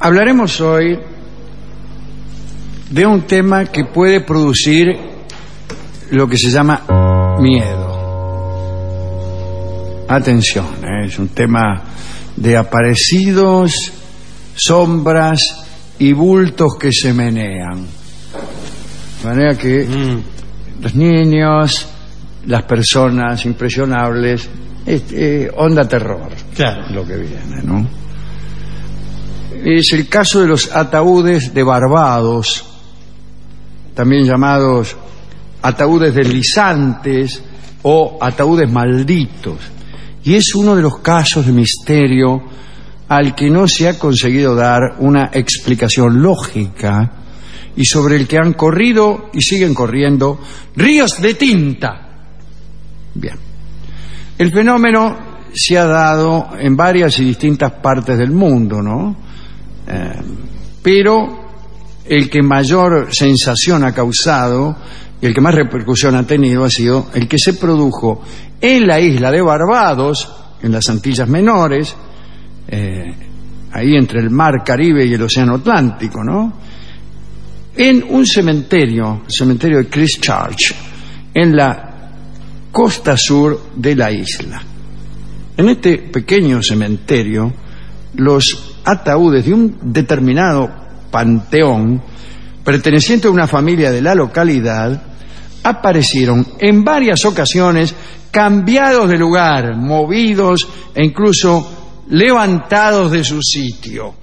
Hablaremos hoy de un tema que puede producir lo que se llama miedo. Atención, es un tema de aparecidos, sombras y bultos que se menean. De manera que los niños, las personas impresionables, onda terror, claro, lo que viene, ¿no? Es el caso de los ataúdes de Barbados, también llamados ataúdes deslizantes o ataúdes malditos. Y es uno de los casos de misterio al que no se ha conseguido dar una explicación lógica y sobre el que han corrido y siguen corriendo ríos de tinta. Bien. El fenómeno se ha dado en varias y distintas partes del mundo, ¿no? Pero el que mayor sensación ha causado y el que más repercusión ha tenido ha sido el que se produjo en la isla de Barbados, en las Antillas Menores, ahí entre el mar Caribe y el océano Atlántico, ¿no? En un cementerio, el cementerio de Christchurch, en la costa sur de la isla. En este pequeño cementerio, los ataúdes de un determinado panteón perteneciente a una familia de la localidad aparecieron en varias ocasiones cambiados de lugar, movidos e incluso levantados de su sitio.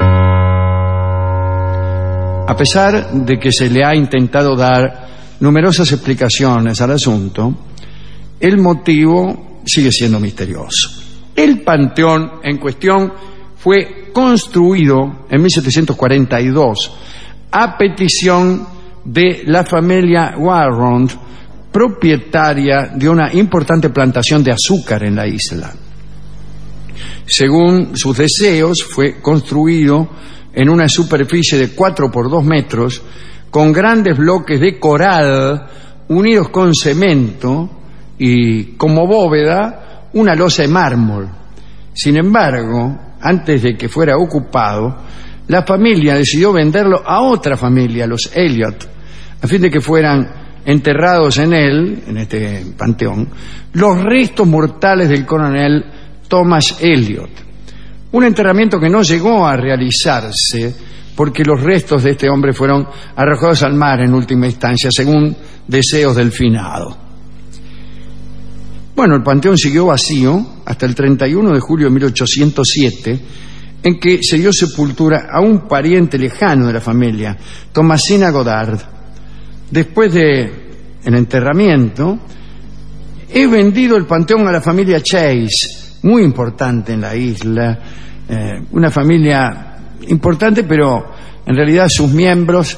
A pesar de que se le ha intentado dar numerosas explicaciones al asunto, el motivo sigue siendo misterioso. El panteón en cuestión fue construido en 1742 a petición de la familia Warren, propietaria de una importante plantación de azúcar en la isla. Según sus deseos, fue construido en una superficie de 4 por 2 metros con grandes bloques de coral unidos con cemento y como bóveda una losa de mármol. Sin embargo, antes de que fuera ocupado, la familia decidió venderlo a otra familia, los Elliot, a fin de que fueran enterrados en él, en este panteón, los restos mortales del coronel Thomas Elliot. Un enterramiento que no llegó a realizarse porque los restos de este hombre fueron arrojados al mar en última instancia, según deseos del finado. Bueno, el panteón siguió vacío hasta el 31 de julio de 1807, en que se dio sepultura a un pariente lejano de la familia, Thomasina Goddard. Después del enterramiento, he vendido el panteón a la familia Chase, muy importante en la isla, una familia importante, pero en realidad sus miembros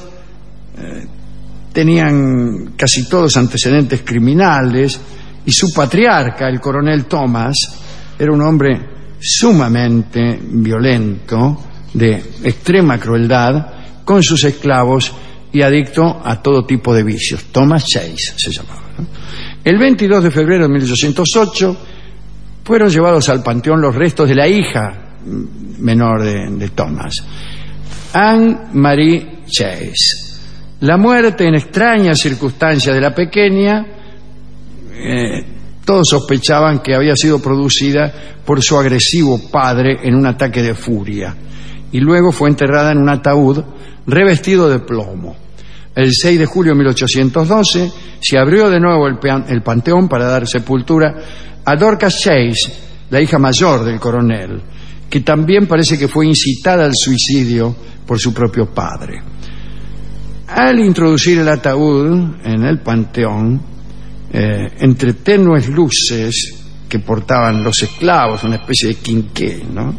tenían casi todos antecedentes criminales, y su patriarca, el coronel Thomas, era un hombre sumamente violento, de extrema crueldad, con sus esclavos y adicto a todo tipo de vicios. Thomas Chase se llamaba, ¿no? El 22 de febrero de 1808 fueron llevados al panteón los restos de la hija menor de Thomas, Anne-Marie Chase. La muerte en extrañas circunstancias de la pequeña, todos sospechaban que había sido producida por su agresivo padre en un ataque de furia, y luego fue enterrada en un ataúd revestido de plomo. El 6 de julio de 1812 se abrió de nuevo el panteón para dar sepultura a Dorcas Chase, la hija mayor del coronel, que también parece que fue incitada al suicidio por su propio padre. Al introducir el ataúd en el panteón, entre tenues luces que portaban los esclavos, una especie de quinqué, ¿no?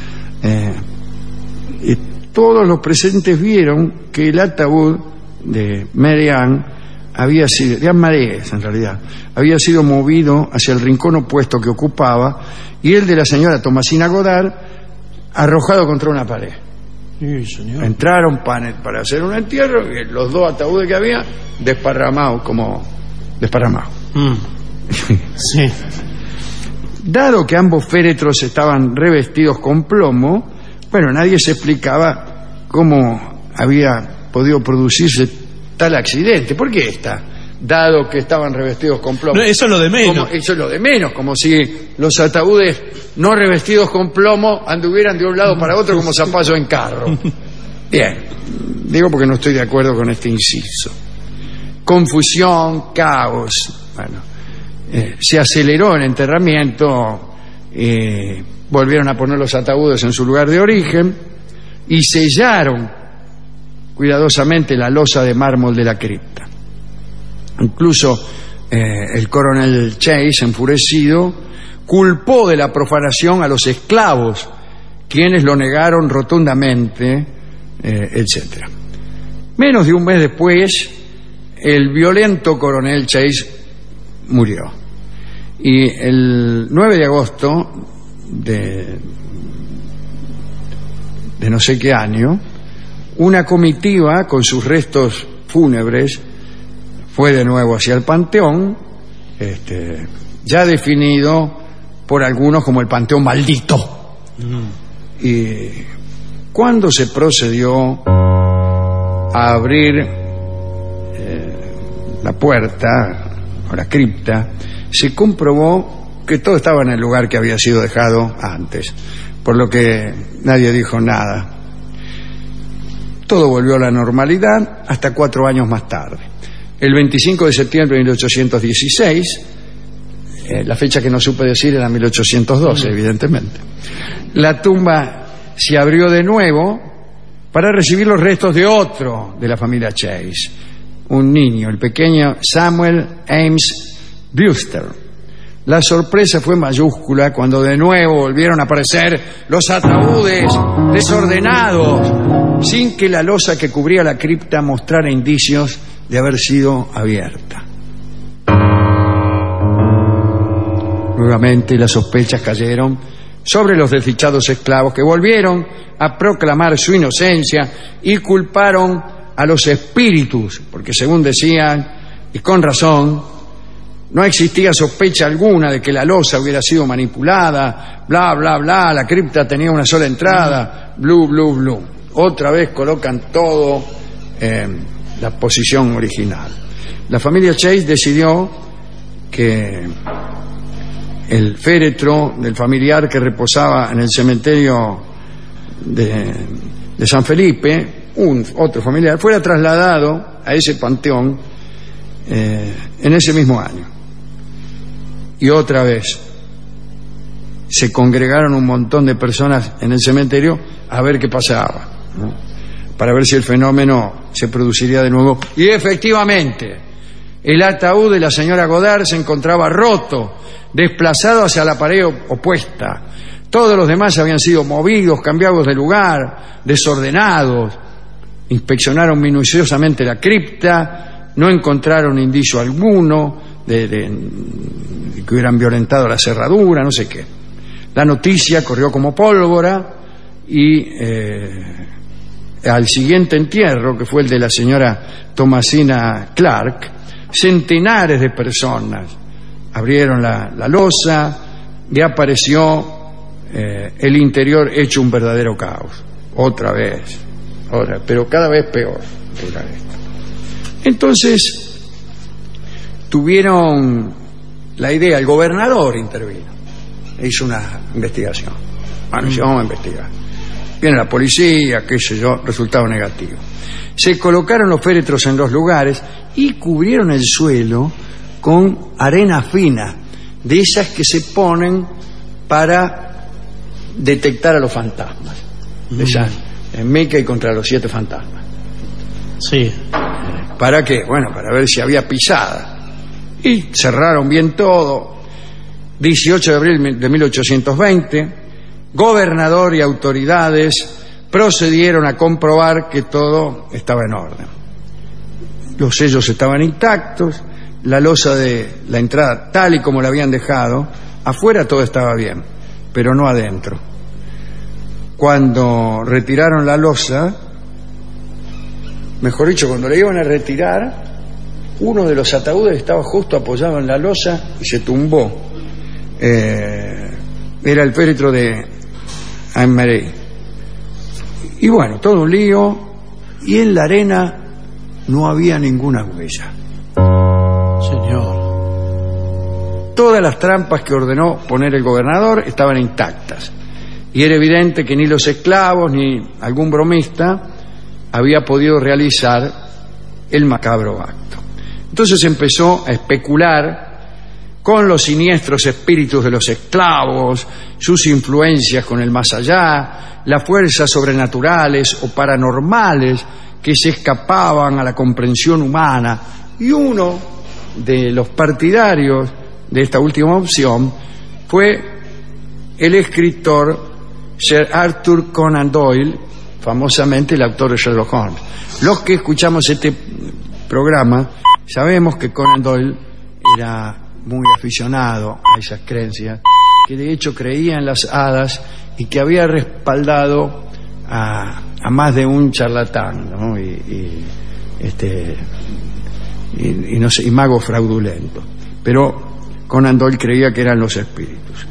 Y todos los presentes vieron que el ataúd de Mary Ann había sido, de Anne-Marie en realidad, había sido movido hacia el rincón opuesto que ocupaba, y el de la señora Thomasina Goddard arrojado contra una pared. Sí, señor. Entraron para hacer un entierro y los dos ataúdes que había desparramados desparramado. Sí. Dado que ambos féretros estaban revestidos con plomo, bueno, nadie se explicaba cómo había podido producirse tal accidente. ¿Por qué está? Dado que estaban revestidos con plomo. No, eso es lo de menos. Eso es lo de menos, como si los ataúdes no revestidos con plomo anduvieran de un lado para otro como zapallos en carro. Bien, digo porque no estoy de acuerdo con este inciso. Confusión, caos. Bueno, se aceleró el enterramiento, volvieron a poner los ataúdes en su lugar de origen y sellaron cuidadosamente la losa de mármol de la cripta. Incluso el coronel Chase, enfurecido, culpó de la profanación a los esclavos, quienes lo negaron rotundamente, etc. Menos de un mes después, el violento coronel Chase murió. Y el 9 de agosto de no sé qué año, una comitiva con sus restos fúnebres fue de nuevo hacia el panteón, ya definido por algunos como el panteón maldito. Y cuando se procedió a abrir la puerta o la cripta, se comprobó que todo estaba en el lugar que había sido dejado antes, por lo que nadie dijo nada. Todo volvió a la normalidad hasta 4 años más tarde. El 25 de septiembre de 1816, la fecha que no supe decir era 1812, evidentemente, la tumba se abrió de nuevo para recibir los restos de otro de la familia Chase, un niño, el pequeño Samuel Ames Brewster. La sorpresa fue mayúscula cuando de nuevo volvieron a aparecer los ataúdes desordenados, sin que la losa que cubría la cripta mostrara indicios de haber sido abierta. Nuevamente las sospechas cayeron sobre los desdichados esclavos, que volvieron a proclamar su inocencia y culparon a los espíritus, porque según decían, y con razón, no existía sospecha alguna de que la losa hubiera sido manipulada, bla, bla, bla, la cripta tenía una sola entrada, blu, blu, blu. Otra vez colocan todo en la posición original. La familia Chase decidió que el féretro del familiar que reposaba en el cementerio de San Felipe, otro familiar, fuera trasladado a ese panteón en ese mismo año. Y otra vez se congregaron un montón de personas en el cementerio a ver qué pasaba, ¿no? Para ver si el fenómeno se produciría de nuevo. Y efectivamente, el ataúd de la señora Godard se encontraba roto, desplazado hacia la pared opuesta. Todos los demás habían sido movidos, cambiados de lugar, desordenados. Inspeccionaron minuciosamente la cripta, no encontraron indicio alguno de que hubieran violentado la cerradura, no sé qué. La noticia corrió como pólvora y al siguiente entierro, que fue el de la señora Thomasina Clark, centenares de personas abrieron la losa y apareció el interior hecho un verdadero caos. Otra vez, pero cada vez peor era esto. Entonces tuvieron la idea, el gobernador intervino, hizo una investigación. Bueno, si vamos a investigar. Viene la policía, qué sé yo, resultado negativo. Se colocaron los féretros en los lugares y cubrieron el suelo con arena fina, de esas que se ponen para detectar a los fantasmas. Esas, en Mickey contra los 7 fantasmas. Sí. ¿Para qué? Bueno, para ver si había pisada. Y cerraron bien todo. 18 de abril de 1820, gobernador y autoridades procedieron a comprobar que todo estaba en orden. Los sellos estaban intactos, la losa de la entrada tal y como la habían dejado, afuera todo estaba bien, pero no adentro. Cuando retiraron la losa, mejor dicho, cuando la iban a retirar, uno de los ataúdes estaba justo apoyado en la losa y se tumbó. Era el féretro de Anne-Marie. Y bueno, todo un lío, y en la arena no había ninguna huella. Señor. Todas las trampas que ordenó poner el gobernador estaban intactas, y era evidente que ni los esclavos ni algún bromista había podido realizar el macabro acto. Entonces empezó a especular con los siniestros espíritus de los esclavos, sus influencias con el más allá, las fuerzas sobrenaturales o paranormales que se escapaban a la comprensión humana, y uno de los partidarios de esta última opción fue el escritor Sir Arthur Conan Doyle, famosamente el autor de Sherlock Holmes. Los que escuchamos este programa sabemos que Conan Doyle era muy aficionado a esas creencias, que de hecho creía en las hadas y que había respaldado a más de un charlatán, ¿no? Y mago fraudulento. Pero Conan Doyle creía que eran los espíritus.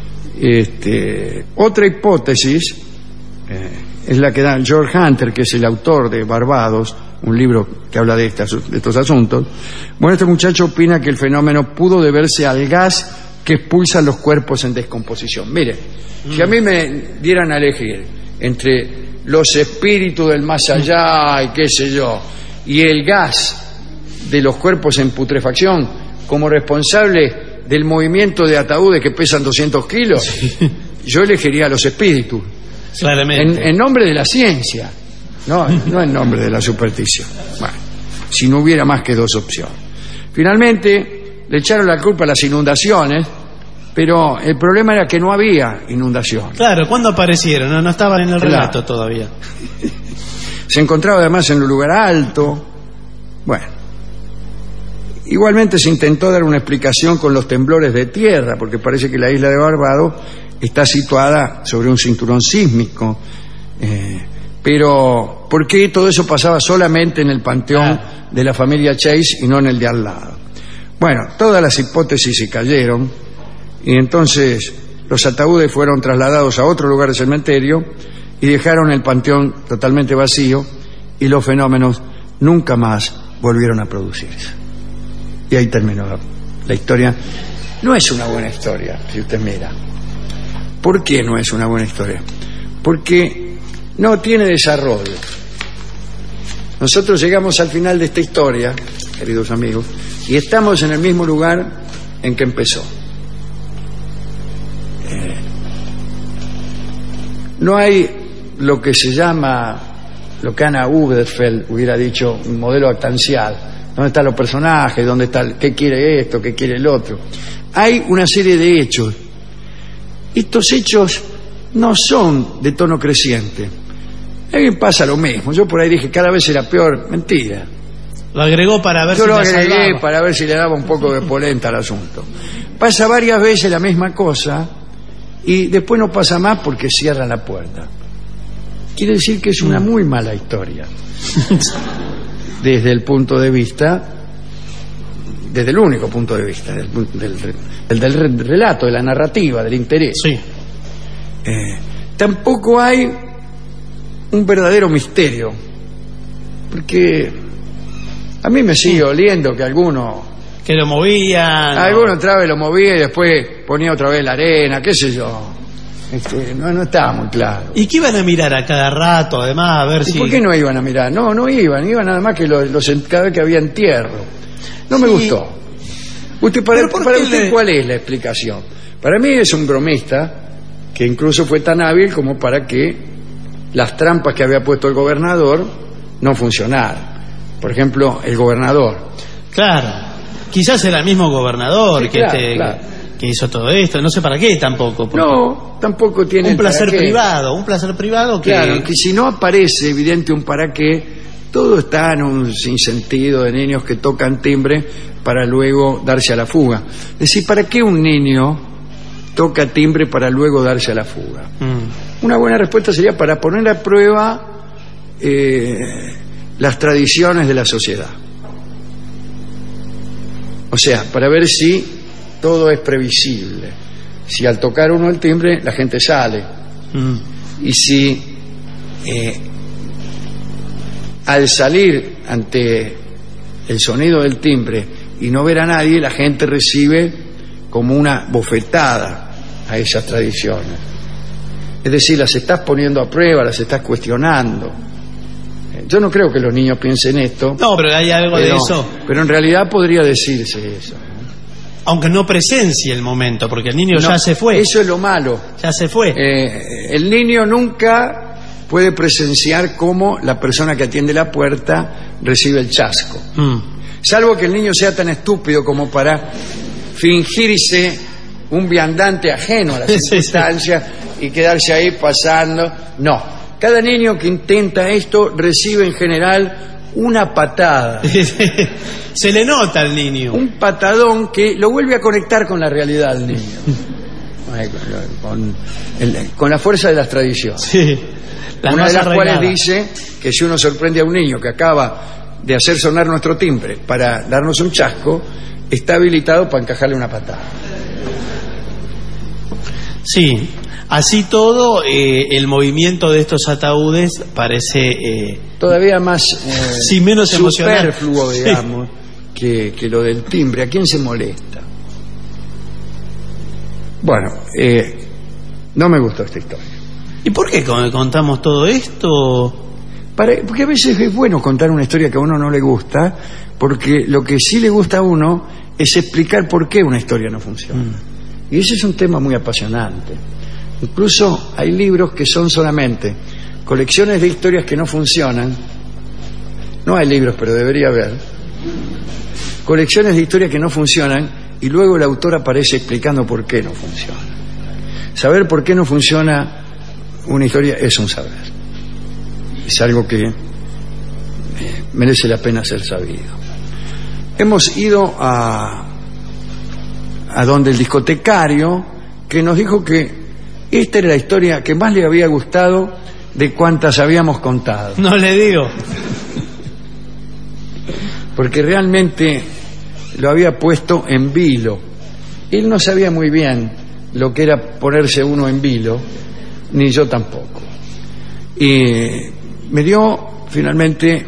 Otra hipótesis es la que da George Hunter, que es el autor de Barbados, un libro que habla de estos asuntos. Bueno, este muchacho opina que el fenómeno pudo deberse al gas que expulsan los cuerpos en descomposición. Mire, si a mí me dieran a elegir entre los espíritus del más allá y qué sé yo, y el gas de los cuerpos en putrefacción como responsable del movimiento de ataúdes que pesan 200 kilos, sí, yo elegiría los espíritus. Claramente. En nombre de la ciencia, no en nombre de la superstición. Bueno, si no hubiera más que dos opciones. Finalmente le echaron la culpa a las inundaciones, pero el problema era que no había inundación. Claro, ¿cuándo aparecieron? No estaban en el relato todavía. Se encontraba además en un lugar alto. Bueno, igualmente se intentó dar una explicación con los temblores de tierra, porque parece que la isla de Barbados está situada sobre un cinturón sísmico. Pero ¿por qué todo eso pasaba solamente en el panteón de la familia Chase y no en el de al lado? Bueno, todas las hipótesis se cayeron, y entonces los ataúdes fueron trasladados a otro lugar del cementerio y dejaron el panteón totalmente vacío, y los fenómenos nunca más volvieron a producirse. Y ahí terminó la historia. No es una buena historia, si usted mira. ¿Por qué no es una buena historia? Porque no tiene desarrollo. Nosotros llegamos al final de esta historia, queridos amigos, y estamos en el mismo lugar en que empezó. No hay lo que se llama, lo que Anna Uberfeld hubiera dicho, un modelo actancial. ¿Dónde están los personajes? ¿Dónde está qué quiere esto? ¿Qué quiere el otro? Hay una serie de hechos. Estos hechos no son de tono creciente. A mí me pasa lo mismo. Yo por ahí dije cada vez era peor. Mentira. Lo agregó para ver si lo agregué para ver si le daba un poco de polenta al asunto. Pasa varias veces la misma cosa y después no pasa más porque cierran la puerta. Quiere decir que es una muy mala historia. Desde el punto de vista, desde el único punto de vista, del relato, de la narrativa, del interés. Sí. Tampoco hay un verdadero misterio, porque a mí me sigue oliendo que alguno lo movían, alguno otra vez lo movía y después ponía otra vez la arena, qué sé yo. No estaba muy claro. ¿Y qué iban a mirar a cada rato, además, a ver si...? ¿Por qué no iban a mirar? No iban nada más que cada vez que había entierro. No me gustó. Para usted, ¿cuál es la explicación? Para mí es un bromista que incluso fue tan hábil como para que las trampas que había puesto el gobernador no funcionaran. Por ejemplo, el gobernador. Claro, quizás era el mismo gobernador, sí, claro. Que hizo todo esto, no sé para qué tampoco. No, tampoco tiene un placer privado que... Claro, que si no aparece evidente un para qué, todo está en un sinsentido de niños que tocan timbre para luego darse a la fuga. Es decir, ¿para qué un niño toca timbre para luego darse a la fuga? Una buena respuesta sería para poner a prueba las tradiciones de la sociedad. O sea, para ver si todo es previsible. Si al tocar uno el timbre la gente sale, y si al salir ante el sonido del timbre y no ver a nadie, la gente recibe como una bofetada a esas tradiciones. Es decir, las estás poniendo a prueba, las estás cuestionando. Yo no creo que los niños piensen esto. No, pero hay algo de eso. Pero en realidad podría decirse eso. Aunque no presencie el momento, porque el niño ya se fue. Eso es lo malo. Ya se fue. El niño nunca puede presenciar cómo la persona que atiende la puerta recibe el chasco. Salvo que el niño sea tan estúpido como para fingirse un viandante ajeno a la circunstancia y quedarse ahí pasando. No, cada niño que intenta esto recibe en general una patada. Se le nota al niño. Un patadón que lo vuelve a conectar con la realidad del niño. Con la fuerza de las tradiciones. Sí, una de las cuales dice que si uno sorprende a un niño que acaba de hacer sonar nuestro timbre para darnos un chasco, está habilitado para encajarle una patada. Sí, así todo, el movimiento de estos ataúdes parece todavía más sí, menos superfluo, digamos, que lo del timbre. ¿A quién se molesta? Bueno, no me gustó esta historia. ¿Y por qué contamos todo esto? Porque a veces es bueno contar una historia que a uno no le gusta, porque lo que sí le gusta a uno es explicar por qué una historia no funciona. Y ese es un tema muy apasionante. Incluso hay libros que son solamente colecciones de historias que no funcionan. No hay libros, pero debería haber. Colecciones de historias que no funcionan y luego el autor aparece explicando por qué no funciona. Saber por qué no funciona una historia es un saber. Es algo que merece la pena ser sabido. Hemos ido a donde el discotecario, que nos dijo que esta era la historia que más le había gustado de cuantas habíamos contado. No le digo. Porque realmente lo había puesto en vilo. Él no sabía muy bien lo que era ponerse uno en vilo, ni yo tampoco. Y me dio finalmente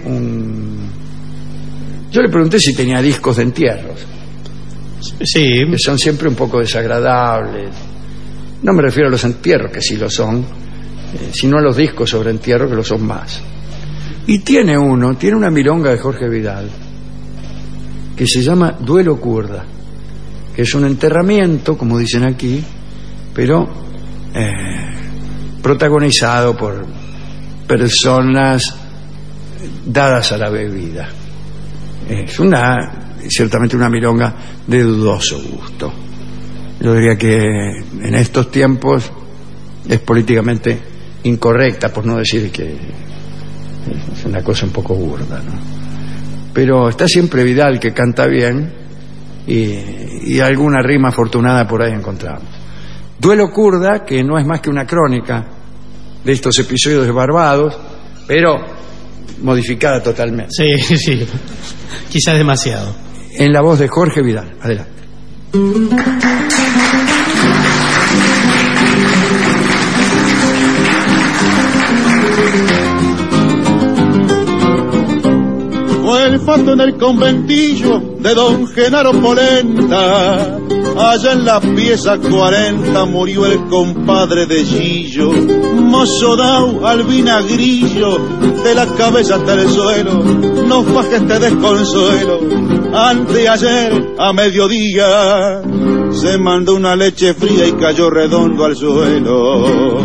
yo le pregunté si tenía discos de entierros. Sí. Que son siempre un poco desagradables. No me refiero a los entierros, que sí lo son, sino a los discos sobre entierro, que lo son más. Y tiene una milonga de Jorge Vidal, que se llama Duelo Kurda, que es un enterramiento, como dicen aquí, pero protagonizado por personas dadas a la bebida. Es ciertamente una milonga de dudoso gusto. Yo diría que en estos tiempos es políticamente incorrecta, por no decir que es una cosa un poco burda, ¿no? Pero está siempre Vidal, que canta bien, y alguna rima afortunada por ahí encontramos. Duelo Kurda, que no es más que una crónica de estos episodios de Barbados, pero modificada totalmente. Sí, sí, quizás demasiado. En la voz de Jorge Vidal. Adelante. Fue el fato en el conventillo de don Genaro Polenta. Allá en la pieza 40 murió el compadre de Gillo, mozo dao al vinagrillo, de la cabeza hasta el suelo, no bajes este desconsuelo. Anteayer a mediodía se mandó una leche fría y cayó redondo al suelo.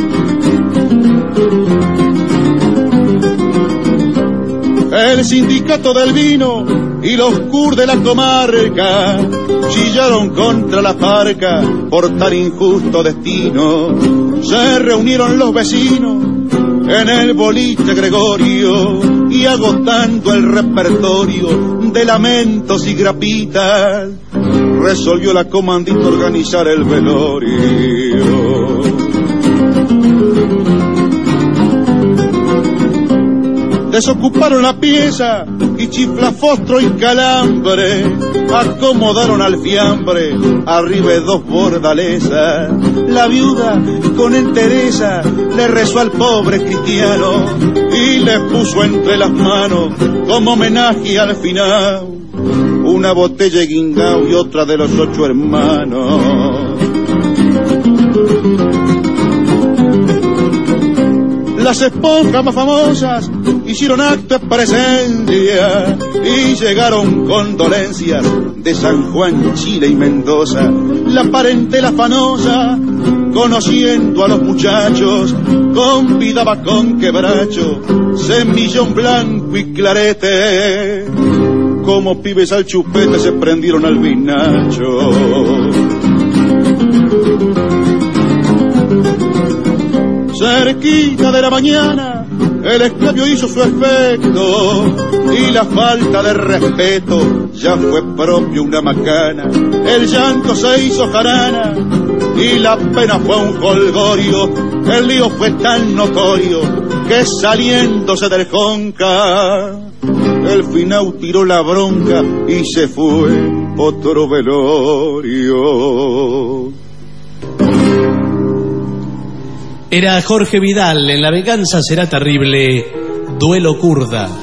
El sindicato del vino y los cur de la comarca chillaron contra la parca por tan injusto destino. Se reunieron los vecinos en el boliche Gregorio y agotando el repertorio de lamentos y grapitas, resolvió la comandita organizar el velorio. desocuparon la pieza y chiflafostro y calambre acomodaron al fiambre arriba de dos bordalesas. La viuda con entereza le rezó al pobre cristiano y le puso entre las manos como homenaje al final una botella de guingao y otra de los 8 hermanos. Las esponjas más famosas hicieron acto de presencia y llegaron condolencias de San Juan, Chile y Mendoza. La parentela afanosa, conociendo a los muchachos, convidaba con quebracho, semillón blanco y clarete. Como pibes al chupete se prendieron al vinacho. Cerquita de la mañana el esclavio hizo su efecto y la falta de respeto ya fue propio una macana. El llanto se hizo jarana y la pena fue un jolgorio. El lío fue tan notorio que saliéndose del jonca el finau tiró la bronca y se fue otro velorio. Era Jorge Vidal en La venganza será terrible, duelo kurda.